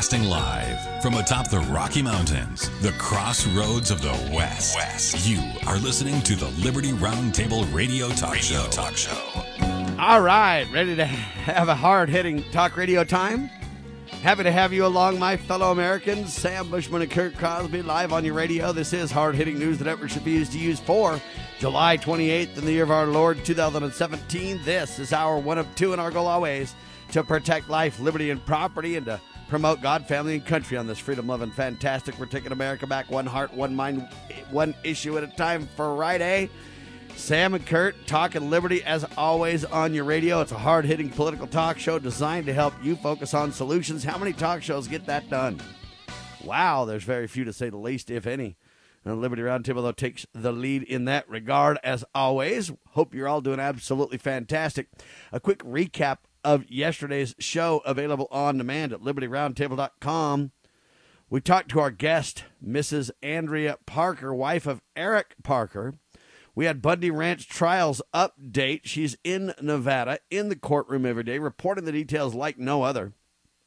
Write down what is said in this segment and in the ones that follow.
Broadcasting live from atop the Rocky Mountains, the crossroads of the West. You are listening to the Liberty Roundtable Radio Talk Show. All right, ready to have a hard-hitting talk radio time? Happy to have you along, my fellow Americans. Sam Bushman and Kurt Crosby live on your radio. This is hard-hitting news the network refused to use for July 28th in the year of our Lord 2017. This is our one of two, and our goal always to protect life, liberty, and property, and to promote God, family, and country on this freedom-loving, fantastic, we're taking America back, one heart, one mind, one issue at a time Friday. Sam and Kurt talking liberty as always on your radio. It's a hard-hitting political talk show designed to help you focus on solutions. How many talk shows get that done? Wow, there's very few to say the least, if any. And Liberty Roundtable, though, takes the lead in that regard as always. Hope you're all doing absolutely fantastic. A quick recap of yesterday's show available on demand at libertyroundtable.com. We talked to our guest, Mrs. Andrea Parker, wife of Eric Parker. We had Bundy Ranch Trials update. She's in Nevada, in the courtroom every day, reporting the details like no other.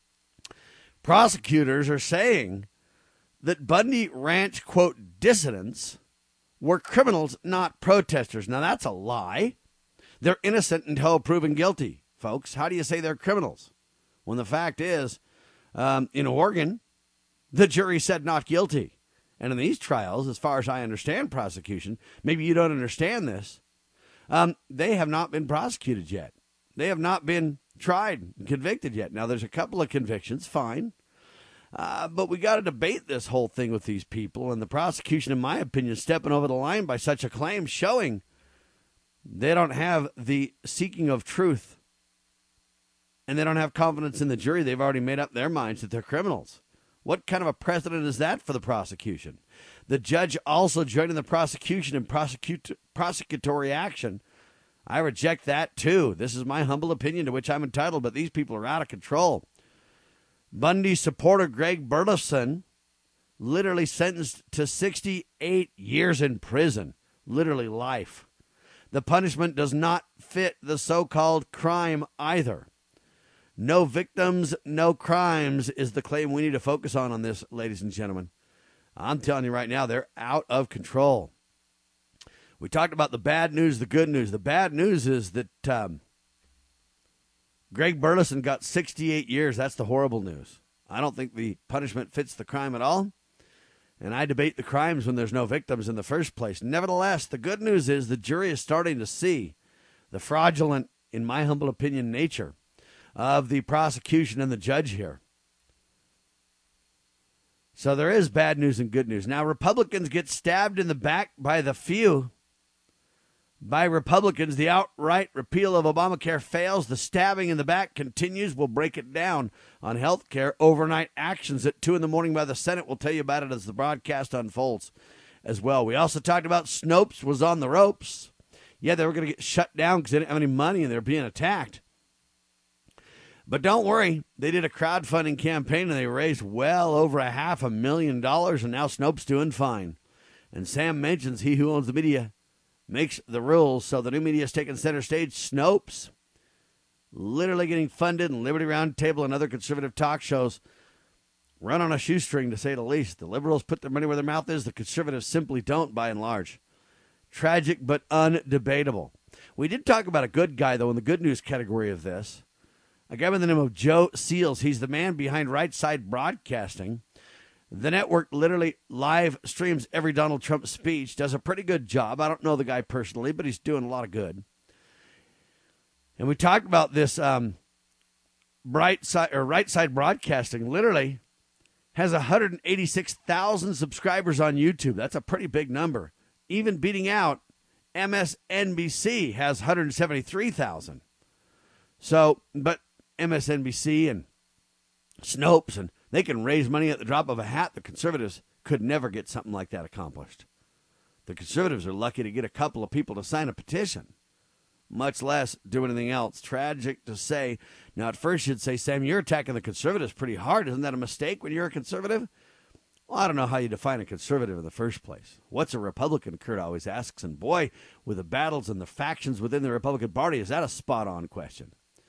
Prosecutors are saying that Bundy Ranch, quote, dissidents were criminals, not protesters. Now, that's a lie. They're innocent until proven guilty, folks. How do you say they're criminals? When the fact is, in Oregon, the jury said not guilty. And in these trials, as far as I understand prosecution, maybe you don't understand this, they have not been prosecuted yet. They have not been tried and convicted yet. Now, there's a couple of convictions, fine. But we got to debate this whole thing with these people. And the prosecution, in my opinion, is stepping over the line by such a claim, showing they don't have the seeking of truth. And they don't have confidence in the jury. They've already made up their minds that they're criminals. What kind of a precedent is that for the prosecution? The judge also joining the prosecution in prosecutory action. I reject that, too. This is my humble opinion to which I'm entitled, but these people are out of control. Bundy supporter Greg Burleson literally sentenced to 68 years in prison, literally life. The punishment does not fit the so-called crime either. No victims, no crimes is the claim we need to focus on this, ladies and gentlemen. I'm telling you right now, they're out of control. We talked about the bad news, the good news. The bad news is that Greg Burleson got 68 years. That's the horrible news. I don't think the punishment fits the crime at all. And I debate the crimes when there's no victims in the first place. Nevertheless, the good news is the jury is starting to see the fraudulent, in my humble opinion, nature of the prosecution and the judge here. So there is bad news and good news. Now, Republicans get stabbed in the back by the few. By Republicans, the outright repeal of Obamacare fails. The stabbing in the back continues. We'll break it down on health care. Overnight actions at 2 in the morning by the Senate. We'll tell you about it as the broadcast unfolds as well. We also talked about Snopes was on the ropes. Yeah, they were going to get shut down because they didn't have any money and they're being attacked. But don't worry, they did a crowdfunding campaign and they raised well over $500,000, and now Snopes doing fine. And Sam mentions he who owns the media makes the rules, so the new media is taking center stage. Snopes literally getting funded, and Liberty Roundtable and other conservative talk shows run on a shoestring, to say the least. The liberals put their money where their mouth is. The conservatives simply don't, by and large. Tragic but undebatable. We did talk about a good guy, though, in the good news category of this. A guy by the name of Joe Seals. He's the man behind Right Side Broadcasting. The network literally live streams every Donald Trump speech, does a pretty good job. I don't know the guy personally, but he's doing a lot of good. And we talked about this Right Side Broadcasting literally has 186,000 subscribers on YouTube. That's a pretty big number. Even beating out MSNBC has 173,000. So, but MSNBC and Snopes, and they can raise money at the drop of a hat. The conservatives could never get something like that accomplished. The conservatives are lucky to get a couple of people to sign a petition, much less do anything else. Tragic to say. Now, at first you'd say, Sam, you're attacking the conservatives pretty hard. Isn't that a mistake when you're a conservative? Well, I don't know how you define a conservative in the first place. What's a Republican, Kurt always asks. And boy, with the battles and the factions within the Republican Party, is that a spot-on question?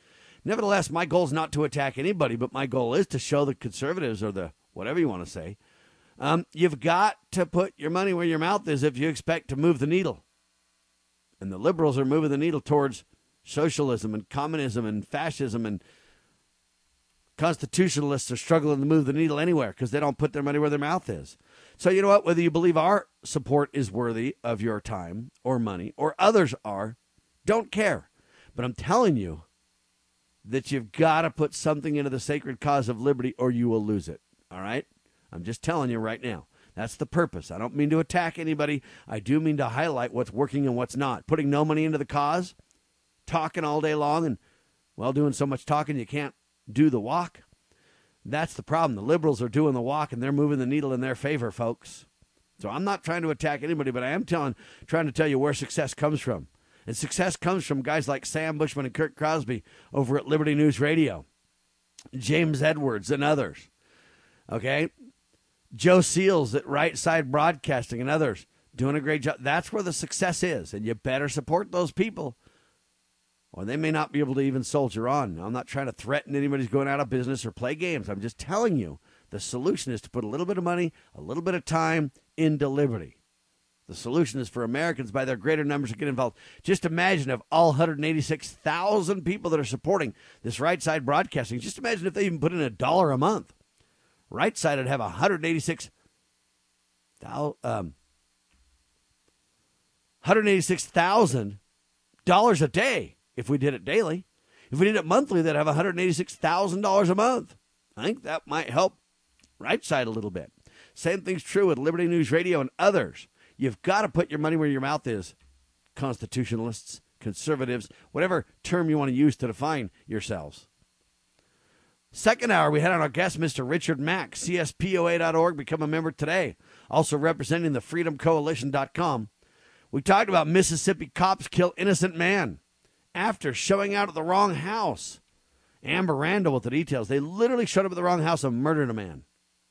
Nevertheless, my goal is not to attack anybody, but my goal is to show the conservatives, or the whatever you want to say, you've got to put your money where your mouth is if you expect to move the needle. And the liberals are moving the needle towards socialism and communism and fascism, and constitutionalists are struggling to move the needle anywhere because they don't put their money where their mouth is. So you know what? Whether you believe our support is worthy of your time or money, or others are, don't care. But I'm telling you that you've got to put something into the sacred cause of liberty or you will lose it. All right? I'm just telling you right now. That's the purpose. I don't mean to attack anybody. I do mean to highlight what's working and what's not. Putting no money into the cause, talking all day long, and, well, doing so much talking you can't do the walk. That's the problem. The liberals are doing the walk, and they're moving the needle in their favor, folks. So I'm not trying to attack anybody, but I am trying to tell you where success comes from. And success comes from guys like Sam Bushman and Kirk Crosby over at Liberty News Radio, James Edwards and others. Okay? Joe Seals at Right Side Broadcasting and others doing a great job. That's where the success is, and you better support those people, or they may not be able to even soldier on. Now, I'm not trying to threaten anybody's going out of business or play games. I'm just telling you the solution is to put a little bit of money, a little bit of time into liberty. The solution is for Americans by their greater numbers to get involved. Just imagine if all 186,000 people that are supporting this Right Side Broadcasting, just imagine if they even put in $1 a month. Right Side would have $186,000 a day if we did it daily. If we did it monthly, they'd have $186,000 a month. I think that might help Right Side a little bit. Same thing's true with Liberty News Radio and others. You've got to put your money where your mouth is. Constitutionalists, conservatives, whatever term you want to use to define yourselves. Second hour, we had on our guest, Mr. Richard Mack, CSPOA.org. Become a member today. Also representing the freedomcoalition.com. We talked about Mississippi cops kill innocent man after showing out at the wrong house. Amber Randall with the details. They literally showed up at the wrong house and murdered a man.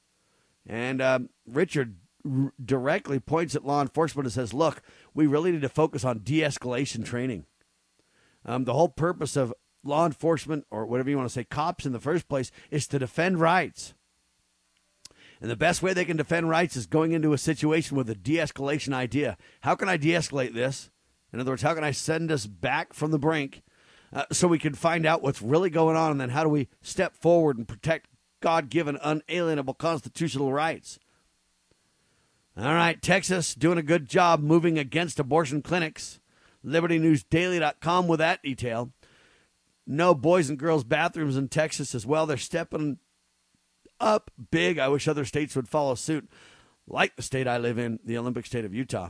And Richard directly points at law enforcement and says, look, we really need to focus on de-escalation training. The whole purpose of law enforcement, or whatever you want to say, cops in the first place, is to defend rights. And the best way they can defend rights is going into a situation with a de-escalation idea. How can I de-escalate this? In other words, how can I send us back from the brink so we can find out what's really going on, and then how do we step forward and protect God-given, unalienable constitutional rights? All right, Texas doing a good job moving against abortion clinics. LibertyNewsDaily.com with that detail. No boys and girls bathrooms in Texas as well. They're stepping up big. I wish other states would follow suit, like the state I live in, the Olympic state of Utah.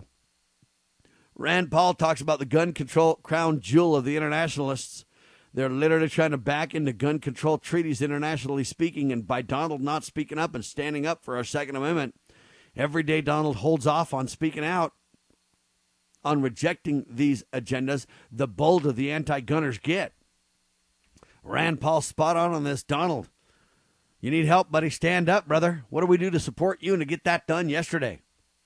Rand Paul talks about the gun control crown jewel of the internationalists. They're literally trying to back into gun control treaties, internationally speaking, and by Donald not speaking up and standing up for our Second Amendment, every day Donald holds off on speaking out, on rejecting these agendas, the bolder the anti-gunners get. Rand Paul spot on this. Donald, you need help, buddy. Stand up, brother. What do we do to support you and to get that done yesterday?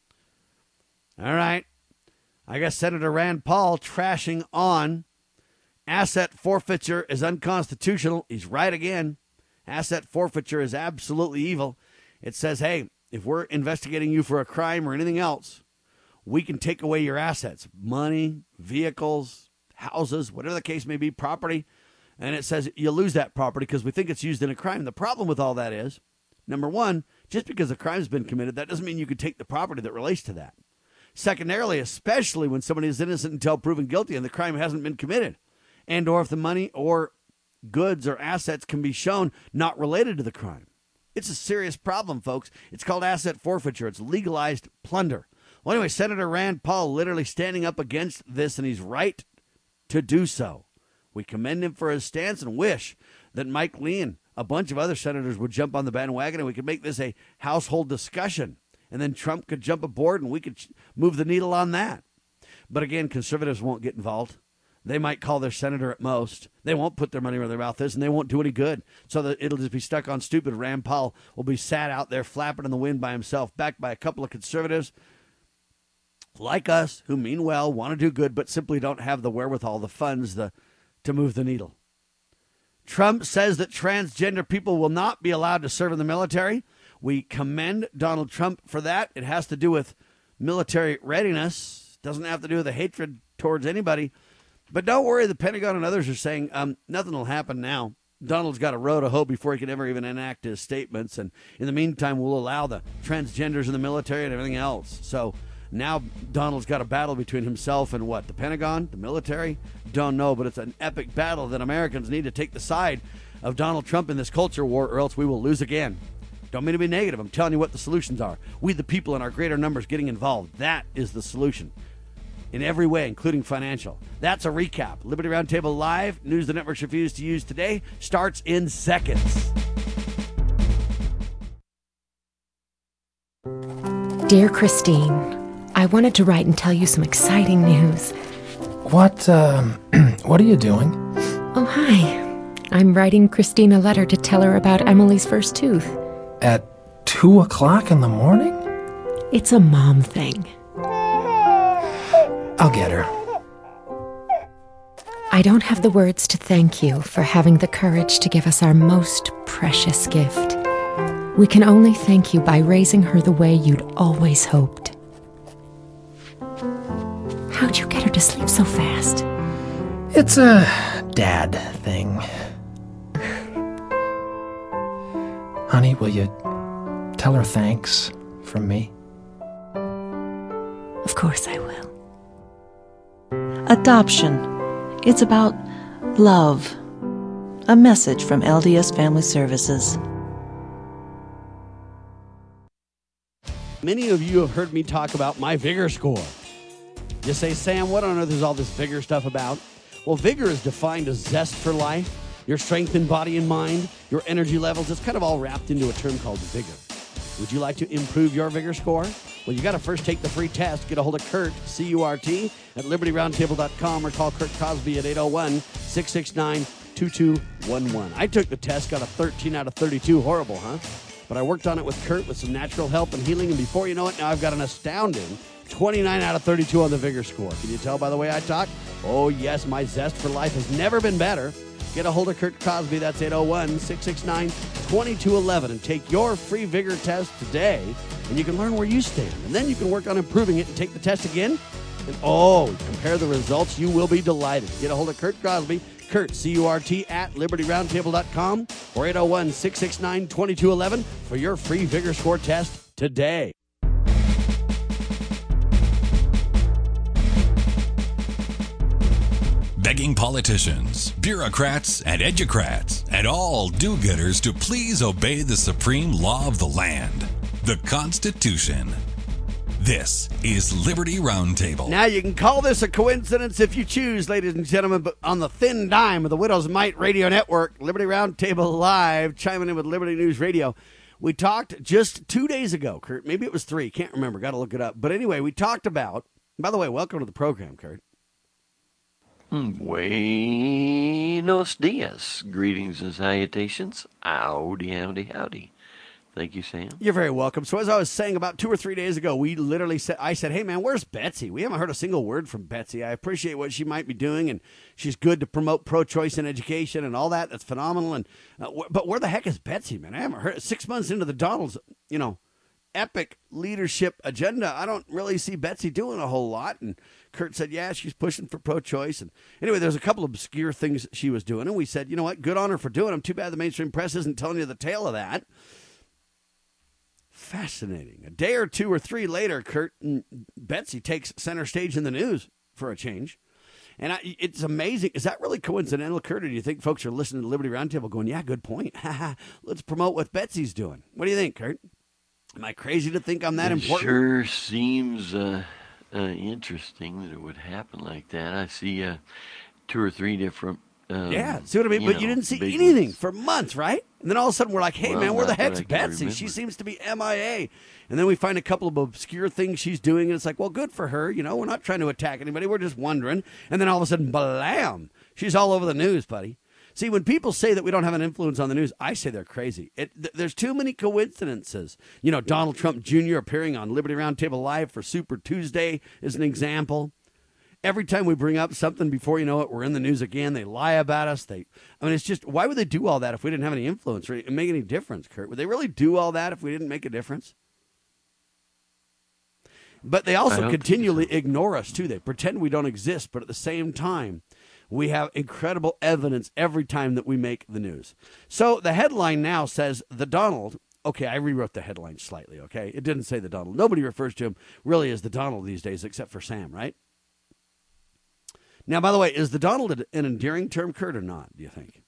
All right. I guess Senator Rand Paul trashing on asset forfeiture is unconstitutional. He's right again. Asset forfeiture is absolutely evil. It says, hey, if we're investigating you for a crime or anything else, we can take away your assets, money, vehicles, houses, whatever the case may be, property. And it says you lose that property because we think it's used in a crime. The problem with all that is, number one, just because a crime's been committed, that doesn't mean you can take the property that relates to that. Secondarily, especially when somebody is innocent until proven guilty and the crime hasn't been committed, and or if the money or goods or assets can be shown not related to the crime. It's a serious problem, folks. It's called asset forfeiture. It's legalized plunder. Well, anyway, Senator Rand Paul literally standing up against this, and he's right to do so. We commend him for his stance and wish that Mike Lee and a bunch of other senators would jump on the bandwagon and we could make this a household discussion. And then Trump could jump aboard and we could move the needle on that. But again, conservatives won't get involved. They might call their senator at most. They won't put their money where their mouth is, and they won't do any good. So that it'll just be stuck on stupid. Rand Paul will be sat out there flapping in the wind by himself, backed by a couple of conservatives like us who mean well, want to do good, but simply don't have the wherewithal, the funds, to move the needle. Trump says that transgender people will not be allowed to serve in the military. We commend Donald Trump for that. It has to do with military readiness. Doesn't have to do with the hatred towards anybody. But don't worry, the Pentagon and others are saying nothing will happen now. Donald's got a row to hoe before he can ever even enact his statements. And in the meantime, we'll allow the transgenders in the military and everything else. So now Donald's got a battle between himself and what? The Pentagon? The military? Don't know, but it's an epic battle that Americans need to take the side of Donald Trump in this culture war, or else we will lose again. Don't mean to be negative. I'm telling you what the solutions are. We, the people, in our greater numbers getting involved. That is the solution. In every way, including financial. That's a recap. Liberty Roundtable Live, news the networks refuse to use today, starts in seconds. Dear Christine, I wanted to write and tell you some exciting news. What are you doing? Oh, hi. I'm writing Christine a letter to tell her about Emily's first tooth. At 2 o'clock in the morning? It's a mom thing. I'll get her. I don't have the words to thank you for having the courage to give us our most precious gift. We can only thank you by raising her the way you'd always hoped. How'd you get her to sleep so fast? It's a dad thing. Honey, will you tell her thanks from me? Of course I will. Adoption. It's about love. A message from LDS Family Services. Many of you have heard me talk about my Vigor score. You say, Sam, what on earth is all this Vigor stuff about? Well, Vigor is defined as zest for life, your strength in body and mind, your energy levels. It's kind of all wrapped into a term called Vigor. Would you like to improve your Vigor score? Well, you got to first take the free test. Get a hold of Kurt, C-U-R-T, at LibertyRoundtable.com or call Kurt Cosby at 801-669-2211. I took the test, got a 13 out of 32. Horrible, huh? But I worked on it with Kurt with some natural help and healing, and before you know it, now I've got an astounding 29 out of 32 on the Vigor score. Can you tell by the way I talk? Oh, yes, my zest for life has never been better. Get a hold of Kurt Cosby. That's 801-669-2211. And take your free Vigor test today, and you can learn where you stand. And then you can work on improving it and take the test again. And, compare the results. You will be delighted. Get a hold of Kurt Cosby. Kurt, C-U-R-T, at LibertyRoundtable.com or 801-669-2211 for your free Vigor score test today. Begging politicians, bureaucrats, and educrats, and all do-gooders to please obey the supreme law of the land, the Constitution. This is Liberty Roundtable. Now, you can call this a coincidence if you choose, ladies and gentlemen, but on the thin dime of the Widow's Might Radio Network, Liberty Roundtable Live, chiming in with Liberty News Radio. We talked just 2 days ago, Kurt. Maybe it was 3. Can't remember. Got to look it up. But anyway, we talked about, by the way, welcome to the program, Kurt. Buenos dias. Greetings and salutations. Howdy, howdy, howdy. Thank you, Sam. You're very welcome. So as I was saying, about 2 or 3 days ago, I said, hey, man, where's Betsy? We haven't heard a single word from Betsy. I appreciate what she might be doing, and she's good to promote pro-choice in education and all that. That's phenomenal. And but where the heck is Betsy, man? I haven't heard. 6 months into the Donald's, epic leadership agenda, I don't really see Betsy doing a whole lot. And Kurt said, yeah, she's pushing for pro-choice. And anyway, there's a couple of obscure things she was doing. And we said, you know what? Good on her for doing them. Too bad the mainstream press isn't telling you the tale of that. Fascinating. A day or 2 or 3 later, Kurt and Betsy takes center stage in the news for a change. And it's amazing. Is that really coincidental, Kurt? Or do you think folks are listening to Liberty Roundtable going, yeah, good point. Let's promote what Betsy's doing. What do you think, Kurt? Am I crazy to think I'm that important? It sure seems interesting that it would happen like that. I see 2 or 3 different see what I mean? But you didn't see anything for months, right? And then all of a sudden we're like, hey, man, where the heck's Betsy? She seems to be MIA. And then we find a couple of obscure things she's doing, and it's like, well, good for her. We're not trying to attack anybody. We're just wondering. And then all of a sudden, blam, she's all over the news, buddy. See, when people say that we don't have an influence on the news, I say they're crazy. There's too many coincidences. Donald Trump Jr. appearing on Liberty Roundtable Live for Super Tuesday is an example. Every time we bring up something, before you know it, we're in the news again. They lie about us. It's just, why would they do all that if we didn't have any influence or make any difference, Kurt? Would they really do all that if we didn't make a difference? But they also continually ignore us, too. They pretend we don't exist, but at the same time, we have incredible evidence every time that we make the news. So the headline now says, the Donald. Okay, I rewrote the headline slightly, okay? It didn't say the Donald. Nobody refers to him really as the Donald these days except for Sam, right? Now, by the way, is the Donald an endearing term, Kurt, or not, do you think?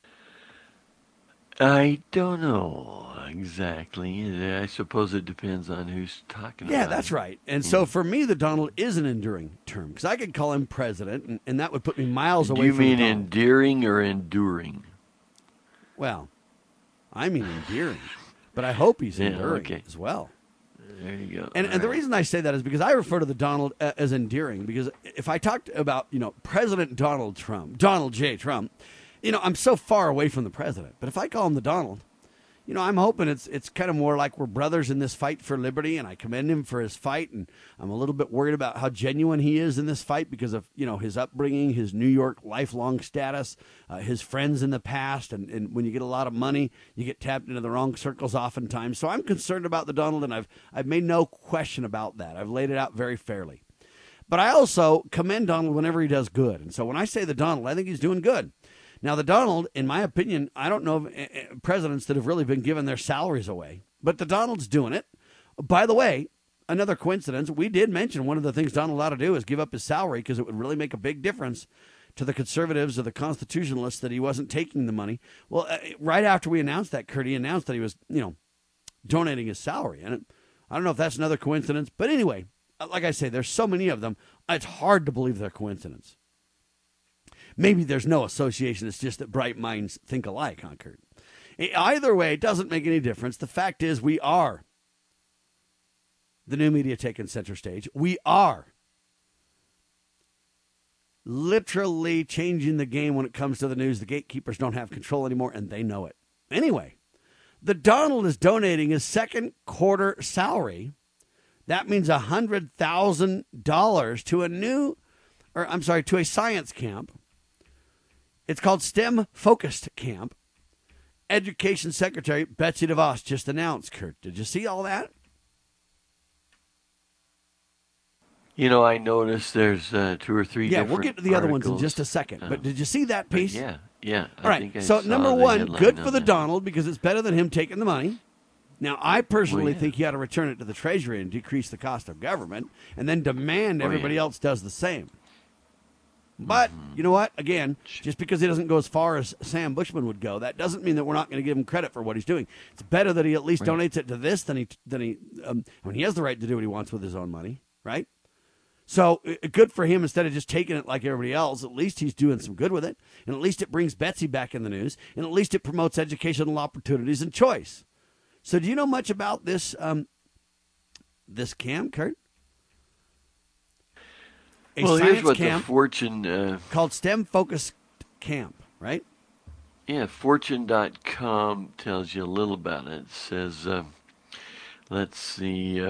I don't know exactly. I suppose it depends on who's talking about it. Yeah, that's right. And so for me, the Donald is an enduring term because I could call him president, and that would put me miles away from Do you mean Donald. endearing or enduring? Well, I mean endearing, but I hope he's enduring as well. There you go. And the reason I say that is because I refer to the Donald as endearing, because if I talked about, President Donald Trump, Donald J. Trump, I'm so far away from the president. But if I call him the Donald, I'm hoping it's kind of more like we're brothers in this fight for liberty, and I commend him for his fight, and I'm a little bit worried about how genuine he is in this fight because of, his upbringing, his New York lifelong status, his friends in the past, and when you get a lot of money, you get tapped into the wrong circles oftentimes. So I'm concerned about the Donald, and I've made no question about that. I've laid it out very fairly. But I also commend Donald whenever he does good. And so when I say the Donald, I think he's doing good. Now, the Donald, in my opinion, I don't know of presidents that have really been giving their salaries away, but the Donald's doing it. By the way, another coincidence, we did mention one of the things Donald ought to do is give up his salary because it would really make a big difference to the conservatives or the constitutionalists that he wasn't taking the money. Well, right after we announced that, Kurt, he announced that he was, donating his salary. And I don't know if that's another coincidence, but anyway, like I say, there's so many of them, it's hard to believe they're coincidence. Maybe there's no association. It's just that bright minds think alike, huh, Kurt? Either way, it doesn't make any difference. The fact is we are the new media taking center stage. We are literally changing the game when it comes to the news. The gatekeepers don't have control anymore, and they know it. Anyway, the Donald is donating his second quarter salary. That means $100,000 to a science camp. It's called STEM Focused Camp. Education Secretary Betsy DeVos just announced, Kurt. Did you see all that? I noticed there's 2 or 3 different we'll get to the other ones in articles. just a second. But did you see that piece? Yeah. All right, so number one, good for the Donald because it's better than him taking the money. Now, I personally think he ought to return it to the Treasury and decrease the cost of government and then demand everybody else does the same. But you know what? Again, just because he doesn't go as far as Sam Bushman would go, that doesn't mean that we're not going to give him credit for what he's doing. It's better that he at least donates it to this than he he has the right to do what he wants with his own money, right? So good for him. Instead of just taking it like everybody else, at least he's doing some good with it, and at least it brings Betsy back in the news, and at least it promotes educational opportunities and choice. So do you know much about this this camp, Kurt? Here's what the Fortune... called STEM Focused Camp, right? Yeah, Fortune.com tells you a little about it. It says, let's see,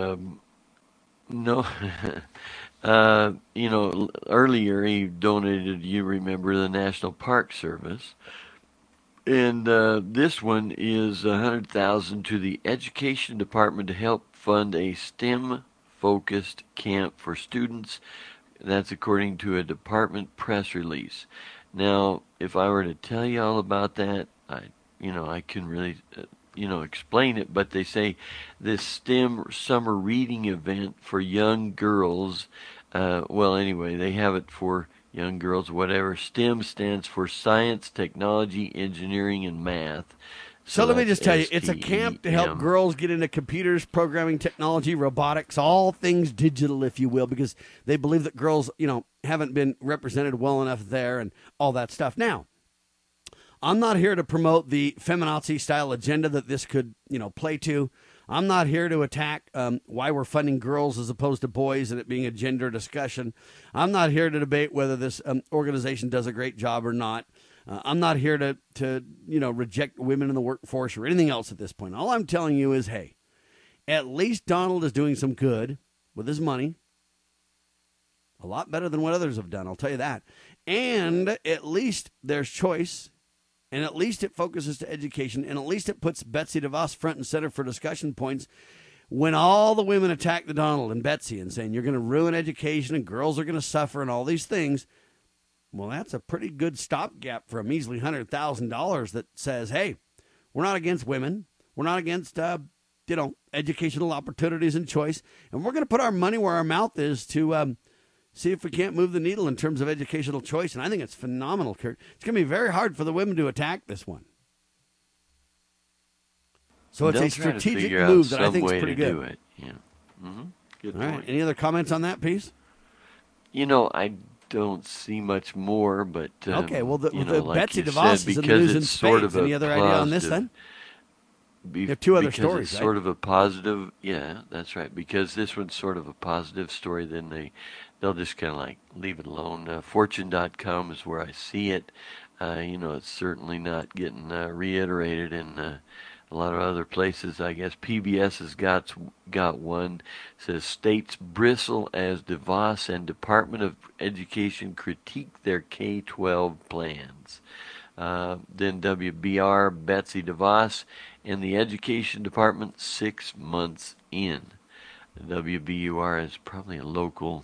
earlier he donated, you remember, the National Park Service. And this one is $100,000 to the Education Department to help fund a STEM-focused camp for students. That's according to a department press release. Now, if I were to tell you all about that, I couldn't really, explain it. But they say this STEM summer reading event for young girls. They have it for young girls, whatever. STEM stands for Science, Technology, Engineering, and Math. So let me just tell you, it's a camp to help girls get into computers, programming, technology, robotics, all things digital, if you will, because they believe that girls, haven't been represented well enough there and all that stuff. Now, I'm not here to promote the feminazi-style agenda that this could, play to. I'm not here to attack why we're funding girls as opposed to boys and it being a gender discussion. I'm not here to debate whether this organization does a great job or not. I'm not here to reject women in the workforce or anything else at this point. All I'm telling you is, hey, at least Donald is doing some good with his money. A lot better than what others have done, I'll tell you that. And at least there's choice, and at least it focuses to education, and at least it puts Betsy DeVos front and center for discussion points when all the women attack the Donald and Betsy and saying you're going to ruin education and girls are going to suffer and all these things. Well, that's a pretty good stopgap for a measly $100,000 that says, hey, we're not against women. We're not against, educational opportunities and choice. And we're going to put our money where our mouth is to see if we can't move the needle in terms of educational choice. And I think it's phenomenal, Kurt. It's going to be very hard for the women to attack this one. So it's a strategic move that I think is pretty good. Do it. Yeah. Mm-hmm. Good All point. right. Any other comments on that piece? I don't see much more, but okay. Well, the like Betsy DeVos is in the news in spades. Any other idea on this then? You have two other stories, it's sort of a positive. Yeah, that's right. Because this one's sort of a positive story, then they'll just kind of like leave it alone. Fortune.com is where I see it. It's certainly not getting reiterated in a lot of other places. I guess PBS has got one. It says states bristle as DeVos and Department of Education critique their K-12 plans. Then WBR, Betsy DeVos and the Education Department 6 months in. WBUR is probably a local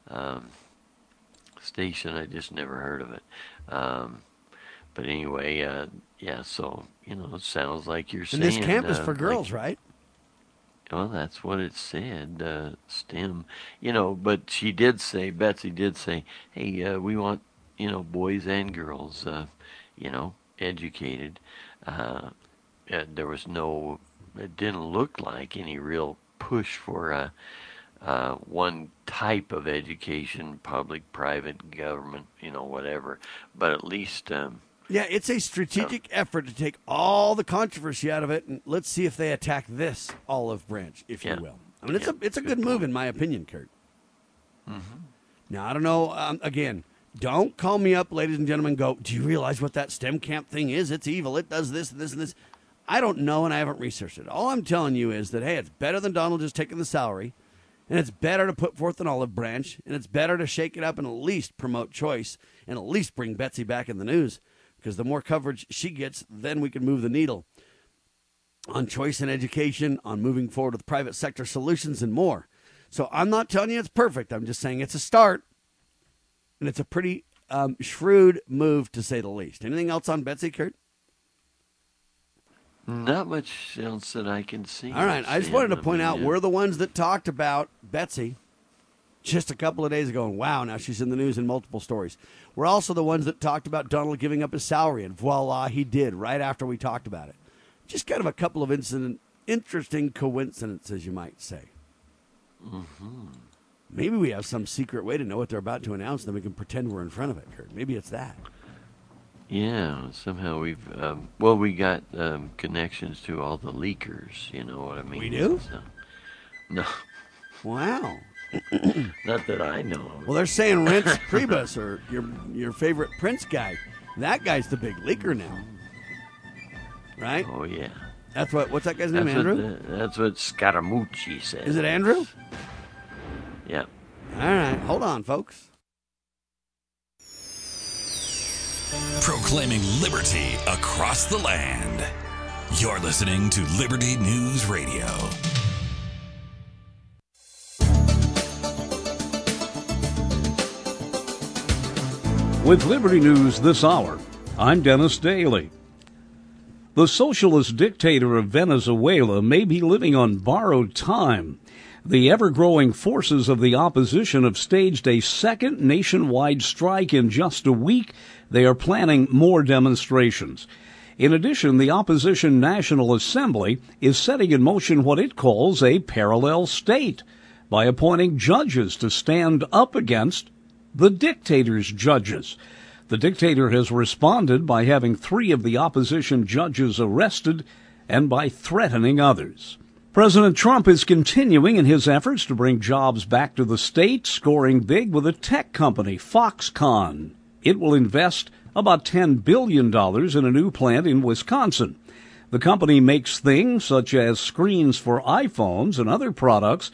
station. I just never heard of it. But anyway, so, it sounds like you're saying... And this camp is for girls, right? Well, that's what it said, STEM. But Betsy did say, hey, we want, boys and girls, educated. There was it didn't look like any real push for one type of education, public, private, government, whatever. But at least... yeah, it's a strategic effort to take all the controversy out of it, and let's see if they attack this olive branch, if you will. I mean, it's a good move, in my opinion, Kurt. Mm-hmm. Now, I don't know, again... Don't call me up, ladies and gentlemen, go, do you realize what that STEM camp thing is? It's evil. It does this and this and this. I don't know, and I haven't researched it. All I'm telling you is that, hey, it's better than Donald just taking the salary, and it's better to put forth an olive branch, and it's better to shake it up and at least promote choice and at least bring Betsy back in the news, because the more coverage she gets, then we can move the needle on choice and education, on moving forward with private sector solutions and more. So I'm not telling you it's perfect. I'm just saying it's a start. And it's a pretty shrewd move, to say the least. Anything else on Betsy, Kurt? Not much else that I can see. All right. I just wanted to point out we're the ones that talked about Betsy just a couple of days ago. And wow, now she's in the news in multiple stories. We're also the ones that talked about Donald giving up his salary. And voila, he did right after we talked about it. Just kind of a couple of interesting coincidences, you might say. Mm-hmm. Maybe we have some secret way to know what they're about to announce, and then we can pretend we're in front of it, Kurt. Maybe it's that. Yeah, somehow we've... we got connections to all the leakers, you know what I mean? We do? So, no. Wow. Not that I know of. Well, they're saying Reince Priebus, or your favorite Prince guy. That guy's the big leaker now. Right? Oh, yeah. That's what's that guy's name, Andrew? That's what Scaramucci said. Is it Andrew? Yeah. All right. Hold on, folks. Proclaiming liberty across the land. You're listening to Liberty News Radio. With Liberty News this hour, I'm Dennis Daly. The socialist dictator of Venezuela may be living on borrowed time. The ever-growing forces of the opposition have staged a second nationwide strike in just a week. They are planning more demonstrations. In addition, the opposition National Assembly is setting in motion what it calls a parallel state by appointing judges to stand up against the dictator's judges. The dictator has responded by having 3 of the opposition judges arrested and by threatening others. President Trump is continuing in his efforts to bring jobs back to the state, scoring big with a tech company, Foxconn. It will invest about $10 billion in a new plant in Wisconsin. The company makes things such as screens for iPhones and other products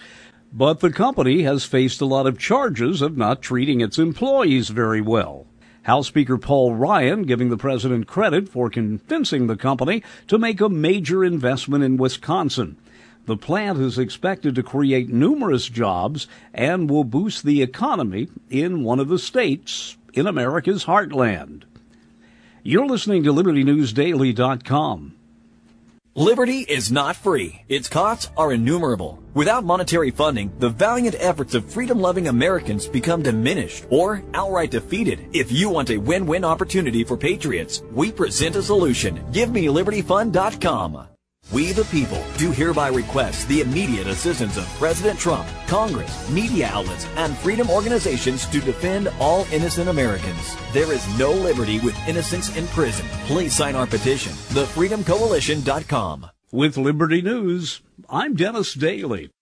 But the company has faced a lot of charges of not treating its employees very well. House Speaker Paul Ryan giving the president credit for convincing the company to make a major investment in Wisconsin. The plant is expected to create numerous jobs and will boost the economy in one of the states in America's heartland. You're listening to LibertyNewsDaily.com. Liberty is not free. Its costs are innumerable. Without monetary funding, the valiant efforts of freedom-loving Americans become diminished or outright defeated. If you want a win-win opportunity for patriots, we present a solution. GiveMeLibertyFund.com. We the people do hereby request the immediate assistance of President Trump, Congress, media outlets, and freedom organizations to defend all innocent Americans. There is no liberty with innocents in prison. Please sign our petition, thefreedomcoalition.com. With Liberty News, I'm Dennis Daly.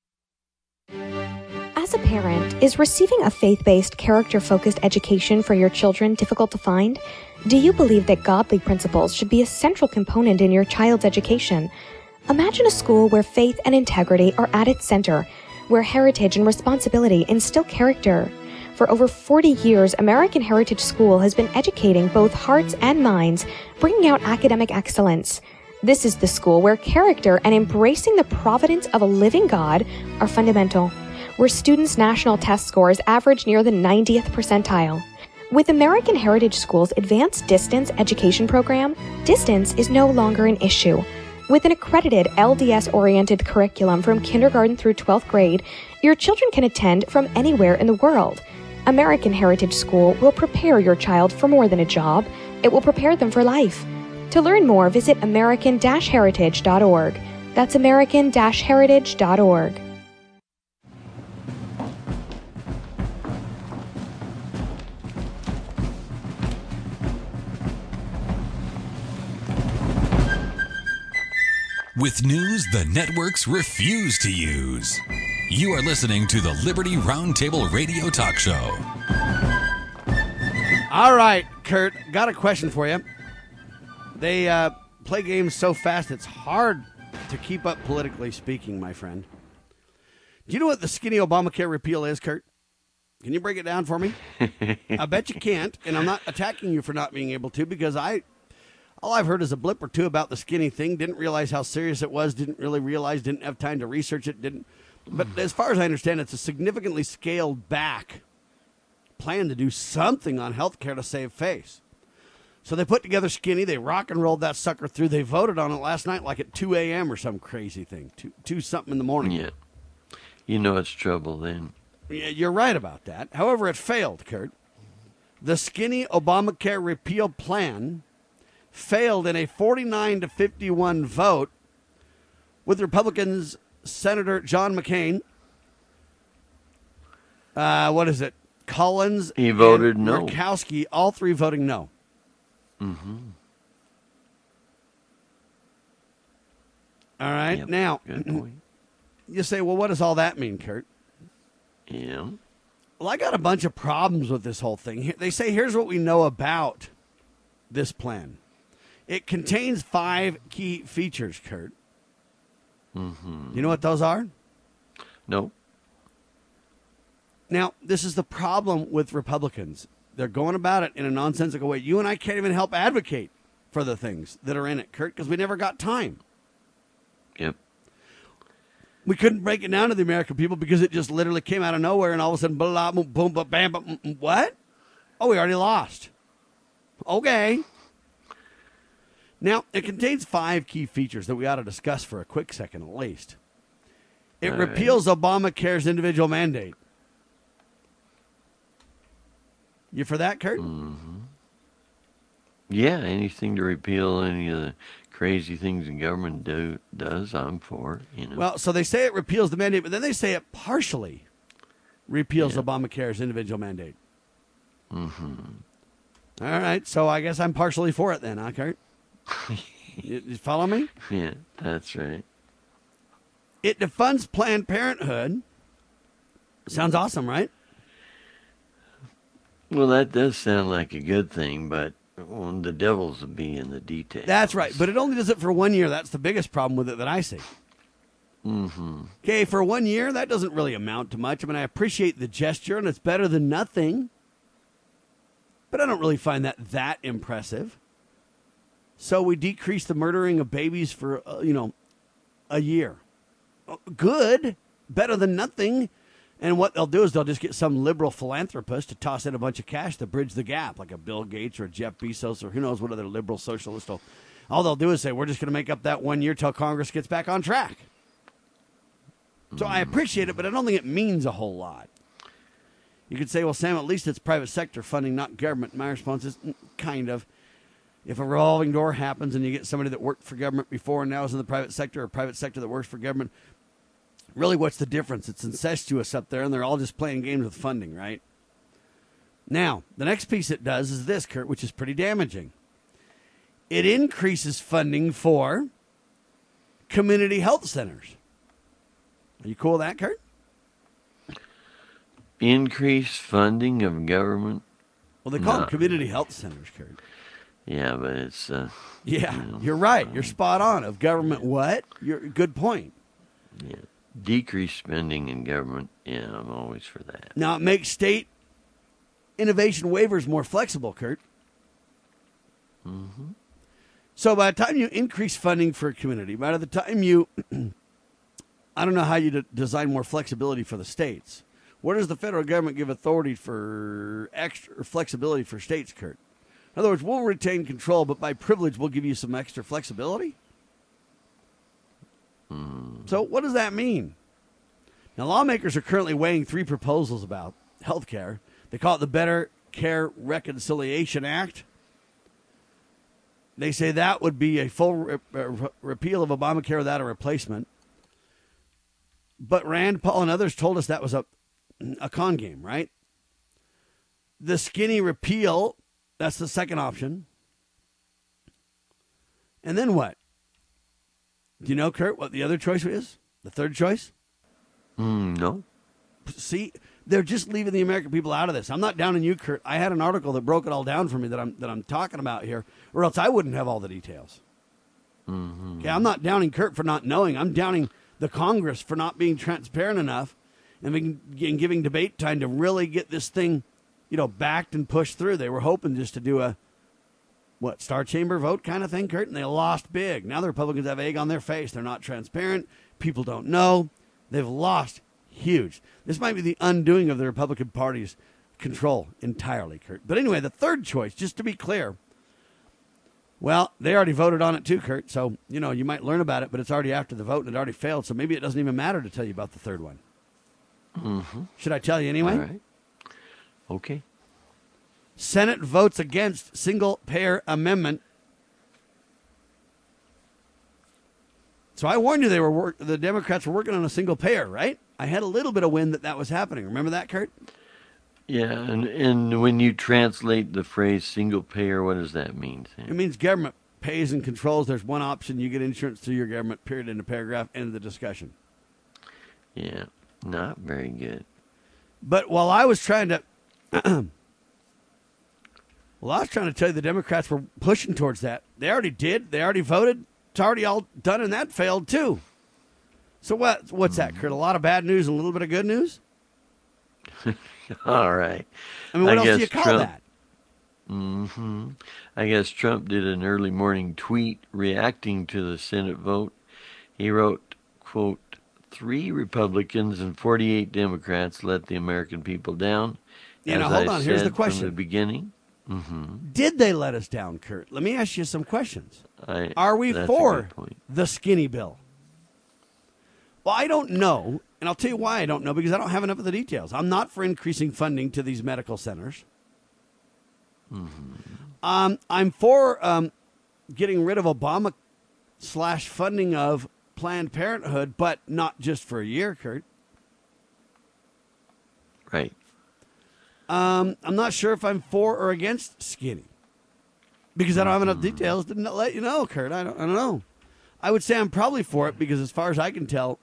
As a parent, is receiving a faith-based, character-focused education for your children difficult to find? Do you believe that godly principles should be a central component in your child's education? Imagine a school where faith and integrity are at its center, where heritage and responsibility instill character. For over 40 years, American Heritage School has been educating both hearts and minds, bringing out academic excellence. This is the school where character and embracing the providence of a living God are fundamental, where students' national test scores average near the 90th percentile. With American Heritage School's Advanced Distance Education Program, distance is no longer an issue. With an accredited LDS-oriented curriculum from kindergarten through 12th grade, your children can attend from anywhere in the world. American Heritage School will prepare your child for more than a job. It will prepare them for life. To learn more, visit American-Heritage.org. That's American-Heritage.org. With news the networks refuse to use. You are listening to the Liberty Roundtable Radio Talk Show. All right, Kurt, got a question for you. They play games so fast it's hard to keep up politically speaking, my friend. Do you know what the skinny Obamacare repeal is, Kurt? Can you break it down for me? I bet you can't, and I'm not attacking you for not being able to, because all I've heard is a blip or two about the skinny thing. Didn't realize how serious it was. Didn't really realize. Didn't have time to research it. But as far as I understand, it's a significantly scaled back plan to do something on health care to save face. So they put together skinny. They rock and rolled that sucker through. They voted on it last night like at 2 a.m. or some crazy thing. 2 something in the morning. Yeah. You know it's trouble then. Yeah, you're right about that. However, it failed, Kurt. The skinny Obamacare repeal plan failed in a 49-51 vote with Republicans Senator John McCain. Collins. He voted and no. Murkowski, all three voting no. Mm-hmm. All right. Yep. Now, Good point. You say, well, what does all that mean, Kurt? Yeah. Well, I got a bunch of problems with this whole thing. They say, here's what we know about this plan. It contains 5 key features, Kurt. Mm-hmm. You know what those are? No. Now, this is the problem with Republicans. They're going about it in a nonsensical way. You and I can't even help advocate for the things that are in it, Kurt, because we never got time. Yep. We couldn't break it down to the American people because it just literally came out of nowhere and all of a sudden, blah, boom, boom, bam, bam, what? Oh, we already lost. Okay. Now, it contains 5 key features that we ought to discuss for a quick second at least. It repeals Obamacare's individual mandate. You for that, Kurt? Mm-hmm. Yeah, anything to repeal any of the crazy things the government does, I'm for. Well, so they say it repeals the mandate, but then they say it partially repeals Obamacare's individual mandate. Mm-hmm. All right, so I guess I'm partially for it then, huh, Kurt? You follow me? Yeah, that's right. It defunds Planned Parenthood. Sounds awesome, right? Well, that does sound like a good thing, but the devil's will be in the details. That's right, but it only does it for 1 year. That's the biggest problem with it that I see. Mm-hmm. Okay, for 1 year, that doesn't really amount to much. I mean, I appreciate the gesture, and it's better than nothing. But I don't really find that impressive. So we decrease the murdering of babies for, a year. Good, better than nothing. And what they'll do is they'll just get some liberal philanthropist to toss in a bunch of cash to bridge the gap, like a Bill Gates or a Jeff Bezos or who knows what other liberal socialist. All they'll do is say, we're just going to make up that 1 year till Congress gets back on track. So I appreciate it, but I don't think it means a whole lot. You could say, well, Sam, at least it's private sector funding, not government. My response is, kind of. If a revolving door happens and you get somebody that worked for government before and now is in the private sector, or private sector that works for government, really what's the difference? It's incestuous up there, and they're all just playing games with funding, right? Now, the next piece it does is this, Kurt, which is pretty damaging. It increases funding for community health centers. Are you cool with that, Kurt? Increased funding of government? Well, they call them community health centers, Kurt. Yeah, but it's... You're right. You're spot on. Of government what? Good point. Yeah. Decreased spending in government, yeah, I'm always for that. Now, it makes state innovation waivers more flexible, Kurt. Mm-hmm. So by the time you increase funding for a community, by the time you... I don't know how you design more flexibility for the states. Where does the federal government give authority for extra flexibility for states, Kurt? In other words, we'll retain control, but by privilege, we'll give you some extra flexibility? So what does that mean? Now, lawmakers are currently weighing 3 proposals about health care. They call it the Better Care Reconciliation Act. They say that would be a full repeal of Obamacare without a replacement. But Rand Paul and others told us that was a con game, right? The skinny repeal, that's the second option. And then what? Do you know, Kurt, what the other choice is? The third choice? No. See, they're just leaving the American people out of this. I'm not down on you, Kurt. I had an article that broke it all down for me that I'm talking about here, or else I wouldn't have all the details. Mm-hmm. Okay, I'm not downing Kurt for not knowing. I'm downing the Congress for not being transparent enough and giving debate time to really get this thing, backed and pushed through. They were hoping just to do a Star Chamber vote kind of thing, Kurt, and they lost big. Now the Republicans have egg on their face. They're not transparent. People don't know. They've lost huge. This might be the undoing of the Republican Party's control entirely, Kurt. But anyway, the third choice, just to be clear, well, they already voted on it too, Kurt. So, you might learn about it, but it's already after the vote and it already failed. So maybe it doesn't even matter to tell you about the third one. Mm-hmm. Should I tell you anyway? All right. Okay. Senate votes against single-payer amendment. So I warned you the Democrats were working on a single payer, right? I had a little bit of wind that was happening. Remember that, Kurt? Yeah, and when you translate the phrase single payer, what does that mean, Sam? It means government pays and controls. There's one option. You get insurance through your government, period, in the paragraph, end of the discussion. Yeah, not very good. But while I was trying to... tell you the Democrats were pushing towards that. They already did. They already voted. It's already all done, and that failed, too. So what's that, Kurt? A lot of bad news and a little bit of good news? All right. I mean, what else do you call that? Mm-hmm. I guess Trump did an early morning tweet reacting to the Senate vote. He wrote, quote, 3 Republicans and 48 Democrats let the American people down. Now, hold on. Here's the question. From the beginning. Mm-hmm. Did they let us down, Kurt? Let me ask you some questions. Are we that's for the skinny bill? Well, I don't know, and I'll tell you why I don't know, because I don't have enough of the details. I'm not for increasing funding to these medical centers. Mm-hmm. I'm for getting rid of Obama / funding of Planned Parenthood, but not just for a year, Kurt. Right. I'm not sure if I'm for or against skinny, because I don't have enough details to let you know, Kurt. I don't know. I would say I'm probably for it because, as far as I can tell,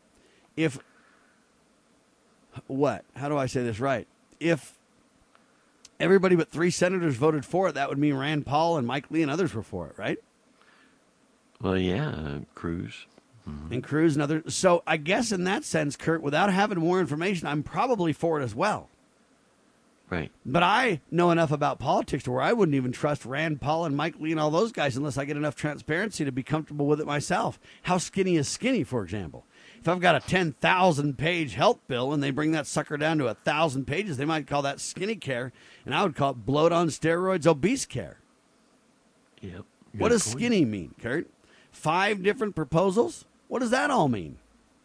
how do I say this right? If everybody but 3 senators voted for it, that would mean Rand Paul and Mike Lee and others were for it, right? Well, yeah, Cruz. and Cruz and others. So I guess in that sense, Kurt, without having more information, I'm probably for it as well. Right. But I know enough about politics to where I wouldn't even trust Rand Paul and Mike Lee and all those guys unless I get enough transparency to be comfortable with it myself. How skinny is skinny, for example? If I've got a 10,000-page health bill and they bring that sucker down to 1,000 pages, they might call that skinny care, and I would call it bloat on steroids, obese care. Yep. What does skinny mean, Kurt? 5 different proposals? What does that all mean?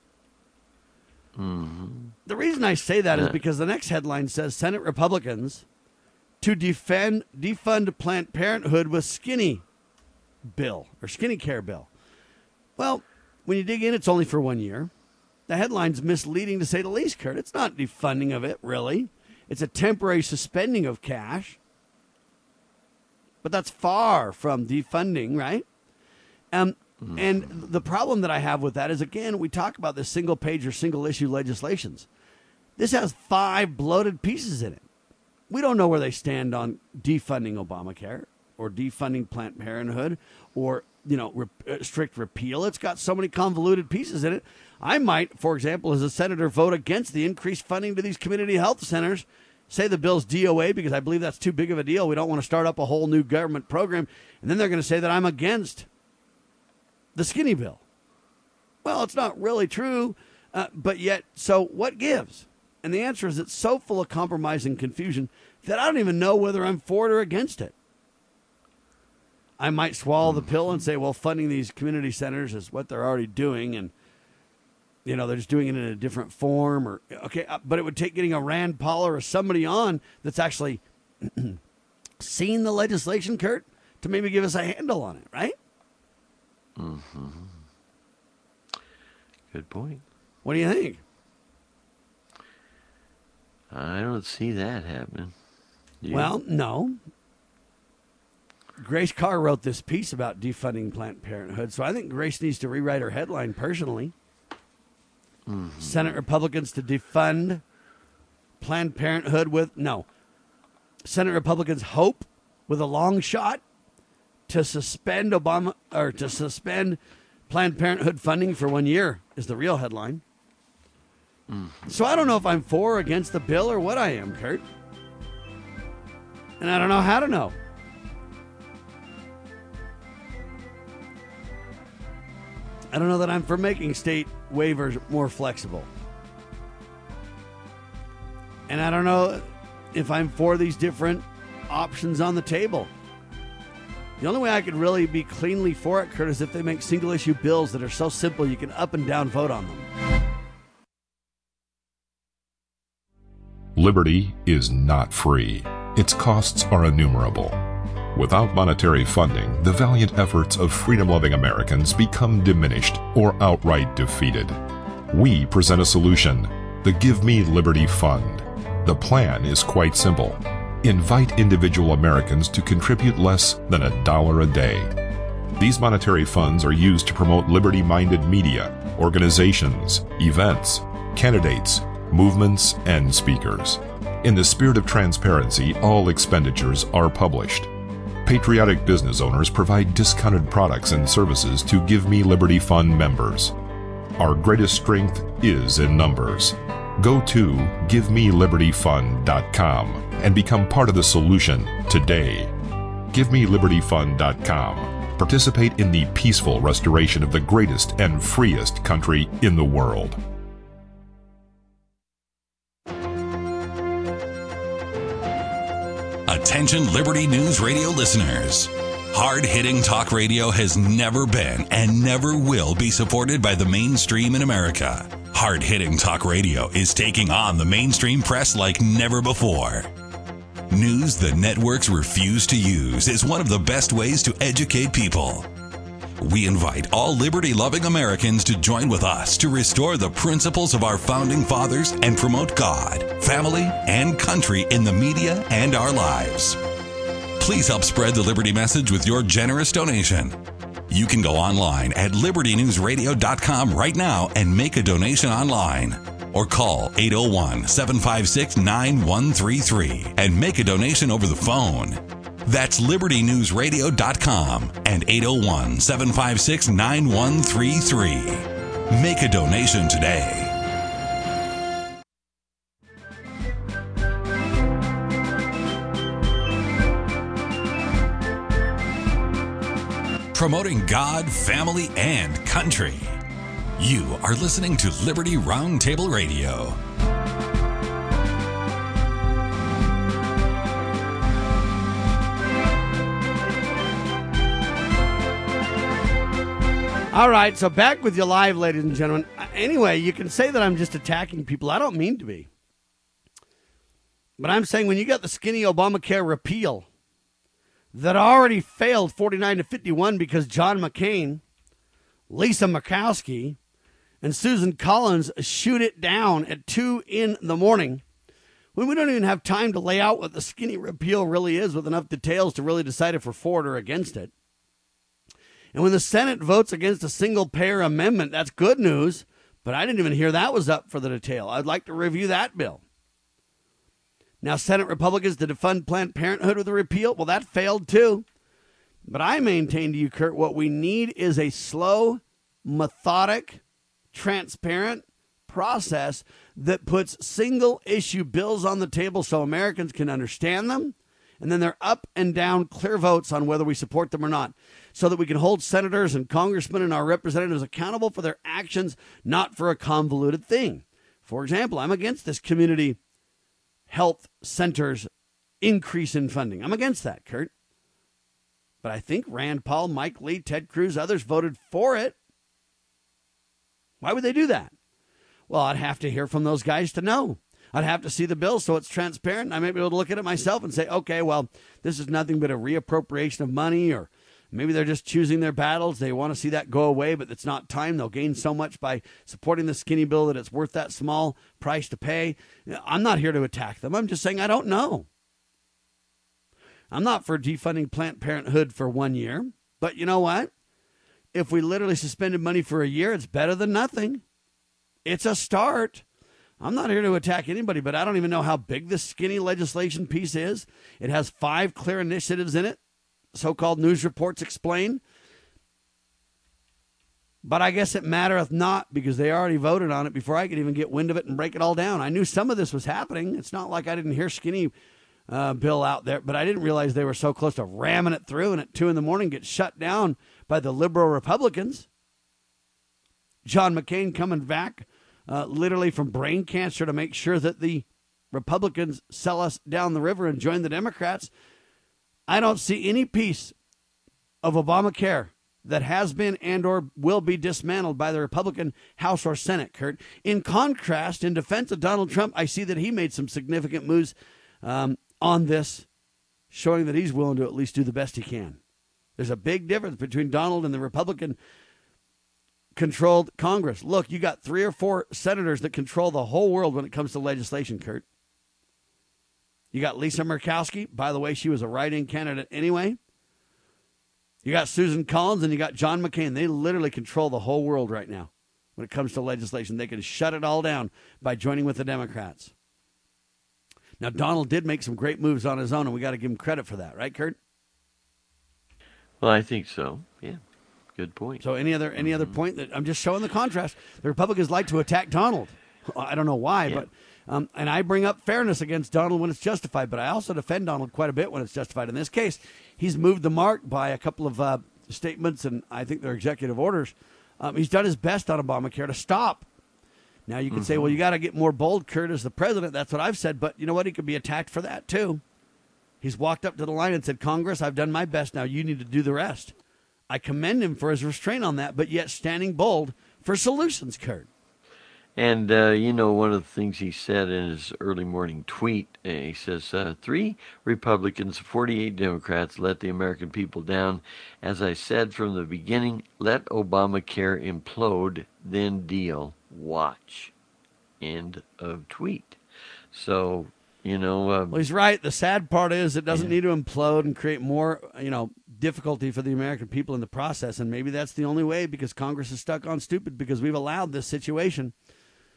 The reason I say that is because the next headline says Senate Republicans to defund Planned Parenthood with skinny bill or skinny care bill. Well, when you dig in, it's only for 1 year. The headline's misleading to say the least, Kurt. It's not defunding of it, really. It's a temporary suspending of cash. But that's far from defunding, right? And the problem that I have with that is, again, we talk about this single page or single issue legislations. This has 5 bloated pieces in it. We don't know where they stand on defunding Obamacare or defunding Planned Parenthood or, strict repeal. It's got so many convoluted pieces in it. I might, for example, as a senator, vote against the increased funding to these community health centers. Say the bill's DOA because I believe that's too big of a deal. We don't want to start up a whole new government program. And then they're going to say that I'm against the skinny bill. Well, it's not really true, but yet, so what gives? And the answer is it's so full of compromise and confusion that I don't even know whether I'm for it or against it. I might swallow the pill and say, well, funding these community centers is what they're already doing, and they're just doing it in a different form. Or but it would take getting a Rand Paul or somebody on that's actually seen the legislation, Kurt, to maybe give us a handle on it, right? Good point. What do you think? I don't see that happening. Well, no. Grace Carr wrote this piece about defunding Planned Parenthood, so I think Grace needs to rewrite her headline personally. Senate Republicans to defund Planned Parenthood with Senate Republicans hope with a long shot to suspend Planned Parenthood funding for 1 year is the real headline. So I don't know if I'm for or against the bill or what I am, Kurt. And I don't know how to know. I don't know that I'm for making state waivers more flexible. And I don't know if I'm for these different options on the table. The only way I could really be cleanly for it, Kurt, is if they make single-issue bills that are so simple you can up and down vote on them. Liberty is not free. Its costs are innumerable. Without monetary funding, the valiant efforts of freedom-loving Americans become diminished or outright defeated. We present a solution, the Give Me Liberty Fund. The plan is quite simple. Invite individual Americans to contribute less than $1 a day. These monetary funds are used to promote liberty-minded media, organizations, events, candidates, movements, and speakers. In the spirit of transparency, all expenditures are published. Patriotic business owners provide discounted products and services to Give Me Liberty Fund members. Our greatest strength is in numbers. Go to GiveMeLibertyFund.com and become part of the solution today. GiveMeLibertyFund.com. Participate in the peaceful restoration of the greatest and freest country in the world. Attention Liberty News Radio listeners. Hard-hitting talk radio has never been and never will be supported by the mainstream in America. Hard-hitting talk radio is taking on the mainstream press like never before. News the networks refuse to use is one of the best ways to educate people. We invite all liberty-loving Americans to join with us to restore the principles of our founding fathers and promote God, family, and country in the media and our lives. Please help spread the Liberty message with your generous donation. You can go online at libertynewsradio.com right now and make a donation online. Or call 801-756-9133 and make a donation over the phone. That's libertynewsradio.com and 801-756-9133. Make a donation today. Promoting God, family, and country. You are listening to Liberty Roundtable Radio. All right, so back with you live, ladies and gentlemen. Anyway, you can say that I'm just attacking people. I don't mean to be. But I'm saying when you got the skinny Obamacare repeal that already failed 49-51 because John McCain, Lisa Murkowski, and Susan Collins shoot it down at 2 in the morning, when we don't even have time to lay out what the skinny repeal really is with enough details to really decide if we're for it or against it. And when the Senate votes against a single-payer amendment, that's good news, but I didn't even hear that was up for the detail. I'd like to review that bill. Now, Senate Republicans to defund Planned Parenthood with a repeal, well, that failed too. But I maintain to you, Kurt, what we need is a slow, methodic, transparent process that puts single-issue bills on the table so Americans can understand them, and then they're up and down clear votes on whether we support them or not, so that we can hold senators and congressmen and our representatives accountable for their actions, not for a convoluted thing. For example, I'm against this community health centers increase in funding. I'm against that, Kurt. But I think Rand Paul, Mike Lee, Ted Cruz, others voted for it. Why would they do that? Well, I'd have to hear from those guys to know. I'd have to see the bill so it's transparent. I may be able to look at it myself and say, okay, well, this is nothing but a reappropriation of money, or maybe they're just choosing their battles. They want to see that go away, but it's not time. They'll gain so much by supporting the skinny bill that it's worth that small price to pay. I'm not here to attack them. I'm just saying I don't know. I'm not for defunding Planned Parenthood for 1 year. But you know what? If we literally suspended money for a year, it's better than nothing. It's a start. I'm not here to attack anybody, but I don't even know how big this skinny legislation piece is. It has 5 clear initiatives in it. So-called news reports explain. But I guess it mattereth not, because they already voted on it before I could even get wind of it and break it all down. I knew some of this was happening. It's not like I didn't hear skinny bill out there, but I didn't realize they were so close to ramming it through, and at 2 in the morning get shut down by the liberal Republicans. John McCain coming back literally from brain cancer to make sure that the Republicans sell us down the river and join the Democrats. I don't see any piece of Obamacare that has been and or will be dismantled by the Republican House or Senate, Kurt. In contrast, in defense of Donald Trump, I see that he made some significant moves on this, showing that he's willing to at least do the best he can. There's a big difference between Donald and the Republican-controlled Congress. Look, you got 3 or 4 senators that control the whole world when it comes to legislation, Kurt. You got Lisa Murkowski. By the way, she was a write-in candidate anyway. You got Susan Collins and you got John McCain. They literally control the whole world right now when it comes to legislation. They can shut it all down by joining with the Democrats. Now, Donald did make some great moves on his own, and we got to give him credit for that, right, Kurt? Well, I think so. Yeah, good point. So any other point that I'm just showing the contrast. The Republicans like to attack Donald. I don't know why, Yeah. but and I bring up fairness against Donald when it's justified, but I also defend Donald quite a bit when it's justified. In this case, he's moved the mark by a couple of statements, and I think they're executive orders. He's done his best on Obamacare to stop. Now, you can say, well, you got to get more bold, Kurt, as the president. That's what I've said. But you know what? He could be attacked for that, too. He's walked up to the line and said, Congress, I've done my best. Now you need to do the rest. I commend him for his restraint on that, but yet standing bold for solutions, Kurt. And, one of the things he said in his early morning tweet, he says, 3 Republicans, 48 Democrats let the American people down. As I said from the beginning, let Obamacare implode, then deal. Watch. End of tweet. So, well, he's right. The sad part is it doesn't need to implode and create more, difficulty for the American people in the process. And maybe that's the only way, because Congress is stuck on stupid, because we've allowed this situation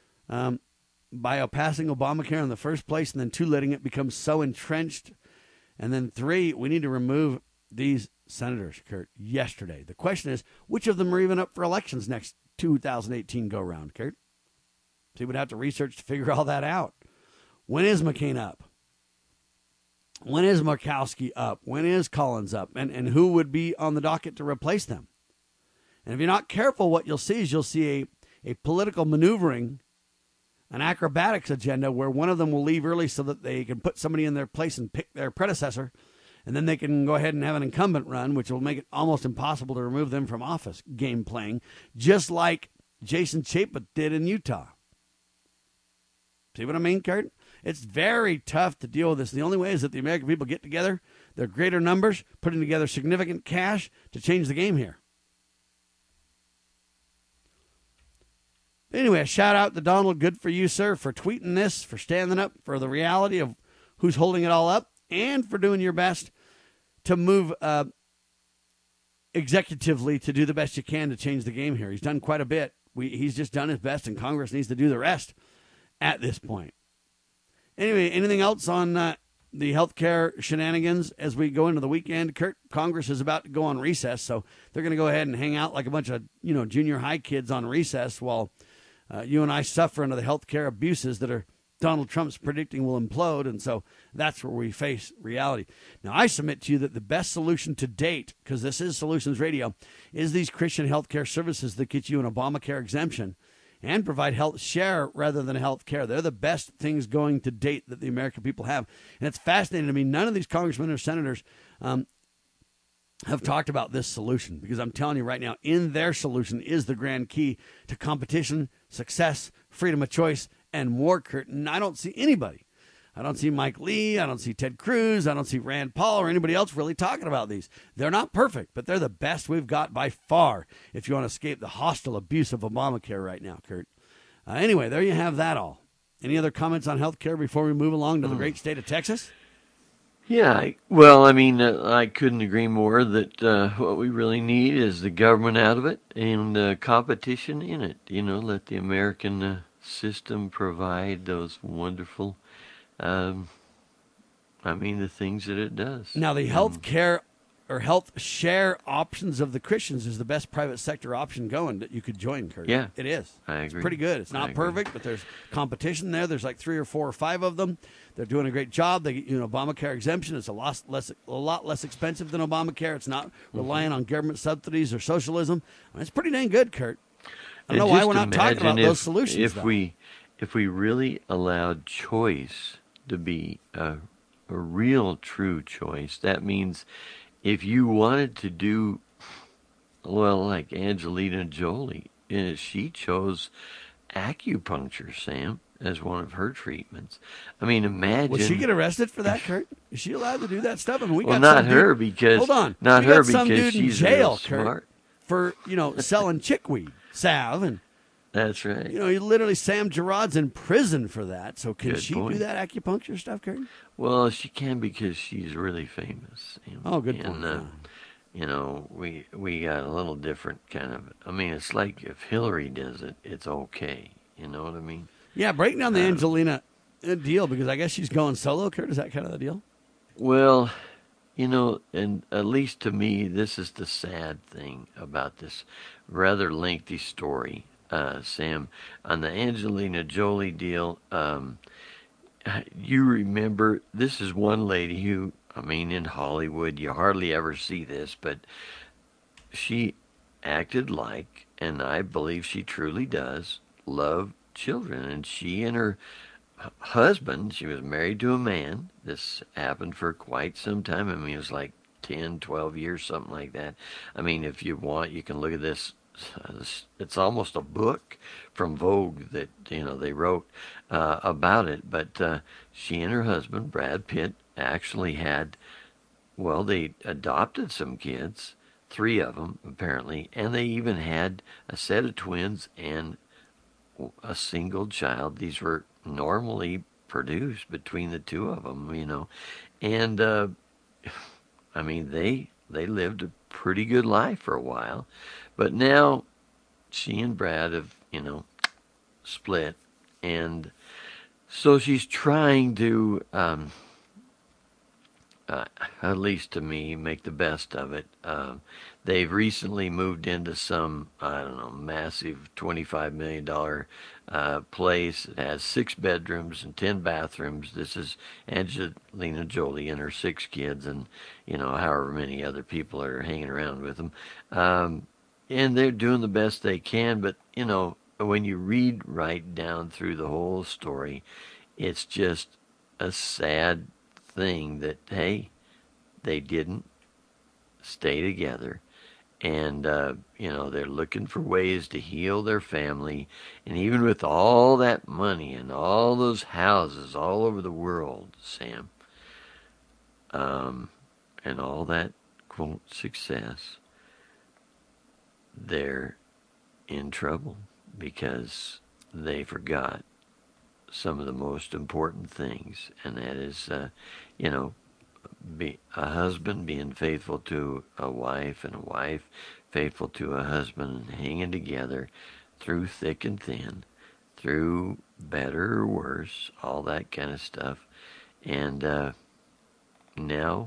by passing Obamacare in the first place, and then 2, letting it become so entrenched And then 3, we need to remove these senators, Kurt, yesterday. The question is, which of them are even up for elections next 2018 go-round, Kurt? So you would have to research to figure all that out. When is McCain up? When is Murkowski up? When is Collins up? And who would be on the docket to replace them? And if you're not careful, what you'll see is you'll see a political maneuvering, an acrobatics agenda where one of them will leave early so that they can put somebody in their place and pick their predecessor, and then they can go ahead and have an incumbent run, which will make it almost impossible to remove them from office, game playing, just like Jason Chaput did in Utah. See what I mean, Kurt? It's very tough to deal with this. The only way is that the American people get together, their greater numbers, putting together significant cash to change the game here. Anyway, a shout out to Donald. Good for you, sir, for tweeting this, for standing up for the reality of who's holding it all up, and for doing your best to move executively to do the best you can to change the game here. He's done quite a bit. He's just done his best, and Congress needs to do the rest at this point. Anyway, anything else on the healthcare shenanigans as we go into the weekend? Kurt, Congress is about to go on recess, so they're going to go ahead and hang out like a bunch of junior high kids on recess while you and I suffer under the healthcare abuses that are Donald Trump's predicting will implode, and so that's where we face reality. Now, I submit to you that the best solution to date, because this is Solutions Radio, is these Christian healthcare services that get you an Obamacare exemption and provide health share rather than health care. They're the best things going to date that the American people have. And it's fascinating to me. None of these congressmen or senators have talked about this solution, because I'm telling you right now, in their solution is the grand key to competition, success, freedom of choice, and more, Kurt. And I don't see anybody. I don't see Mike Lee. I don't see Ted Cruz. I don't see Rand Paul or anybody else really talking about these. They're not perfect, but they're the best we've got by far if you want to escape the hostile abuse of Obamacare right now, Kurt. Anyway, there you have that all. Any other comments on health care before we move along to the great state of Texas? Yeah, I couldn't agree more that what we really need is the government out of it and competition in it. Let the American system provide those wonderful, the things that it does. Now, the health care or health share options of the Christians is the best private sector option going that you could join, Kurt. Yeah. It is. I agree. It's pretty good. It's not perfect, but there's competition there. There's like 3 or 4 or 5 of them. They're doing a great job. They get you an Obamacare exemption. It's a lot less expensive than Obamacare. It's not reliant on government subsidies or socialism. It's pretty dang good, Kurt. I don't know why we're not talking about those solutions. If we really allowed choice to be a real true choice, that means if you wanted to do, like Angelina Jolie, she chose acupuncture, Sam, as one of her treatments. Imagine. Will she get arrested for that, Kurt? Is she allowed to do that stuff? We got not her because. Hold on. Not her because she's jail, smart. Kurt, for selling chickweed salve and. That's right. Literally Sam Gerard's in prison for that. So can she do that acupuncture stuff, Kurt? Well, she can because she's really famous. Oh, good point. We got a little different kind of. It's like if Hillary does it, it's okay. You know what I mean? Yeah, break down the Angelina deal, because I guess she's going solo, Kurt. Is that kind of the deal? Well, and at least to me, this is the sad thing about this rather lengthy story. Sam, on the Angelina Jolie deal, you remember, this is one lady who, in Hollywood, you hardly ever see this, but she acted like, and I believe she truly does, love children. And she and her husband, she was married to a man. This happened for quite some time. It was like 10, 12 years, something like that. If you want, you can look at this. It's almost a book from Vogue that they wrote about it. But she and her husband, Brad Pitt, actually had, they adopted some kids, 3 of them apparently, and they even had a set of twins and a single child. These were normally produced between the 2 of them, and they lived a pretty good life for a while. But now she and Brad have, split. And so she's trying to at least to me, make the best of it. They've recently moved into some, I don't know, massive $25 million place. It has 6 bedrooms and 10 bathrooms. This is Angelina Jolie and her 6 kids and, however many other people are hanging around with them. And they're doing the best they can, but, when you read right down through the whole story, it's just a sad thing that, hey, they didn't stay together. And, they're looking for ways to heal their family. And even with all that money and all those houses all over the world, Sam, and all that, quote, success, they're in trouble because they forgot some of the most important things, and that is, be a husband being faithful to a wife, and a wife faithful to a husband, and hanging together through thick and thin, through better or worse, all that kind of stuff. And now,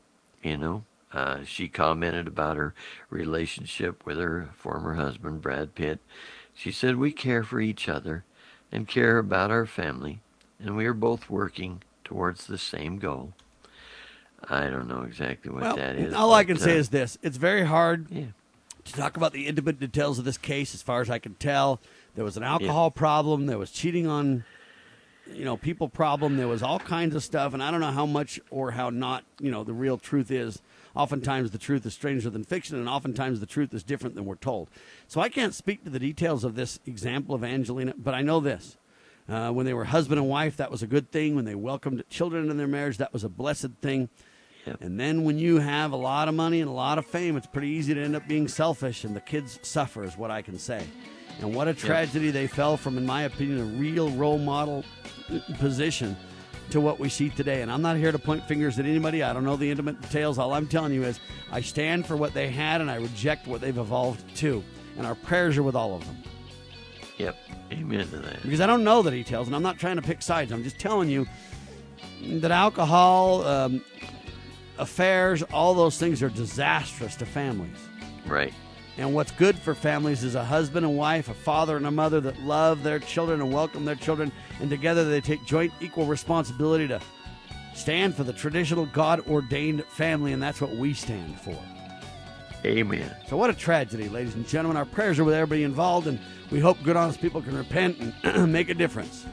she commented about her relationship with her former husband, Brad Pitt. She said, "We care for each other and care about our family, and we are both working towards the same goal." I don't know exactly what that is. All I can say is this. It's very hard to talk about the intimate details of this case. As far as I can tell, there was an alcohol problem. There was cheating on, people problem. There was all kinds of stuff, and I don't know how much or how not, the real truth is. Oftentimes the truth is stranger than fiction, and oftentimes the truth is different than we're told. So I can't speak to the details of this example of Angelina, but I know this. When they were husband and wife, that was a good thing. When they welcomed children in their marriage, that was a blessed thing. Yep. And then when you have a lot of money and a lot of fame, it's pretty easy to end up being selfish, and the kids suffer is what I can say. And what a tragedy they fell from, in my opinion, a real role model position to what we see today. And I'm not here to point fingers at anybody. I don't know the intimate details. All I'm telling you is I stand for what they had, and I reject what they've evolved to. And our prayers are with all of them. Yep. Amen to that. Because I don't know the details, and I'm not trying to pick sides. I'm just telling you that alcohol, affairs, all those things are disastrous to families. Right. And what's good for families is a husband and wife, a father and a mother that love their children and welcome their children, and together they take joint equal responsibility to stand for the traditional God-ordained family, and that's what we stand for. Amen. So what a tragedy, ladies and gentlemen. Our prayers are with everybody involved, and we hope good, honest people can repent and make a difference.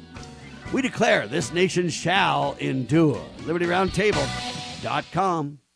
We declare this nation shall endure. LibertyRoundtable.com.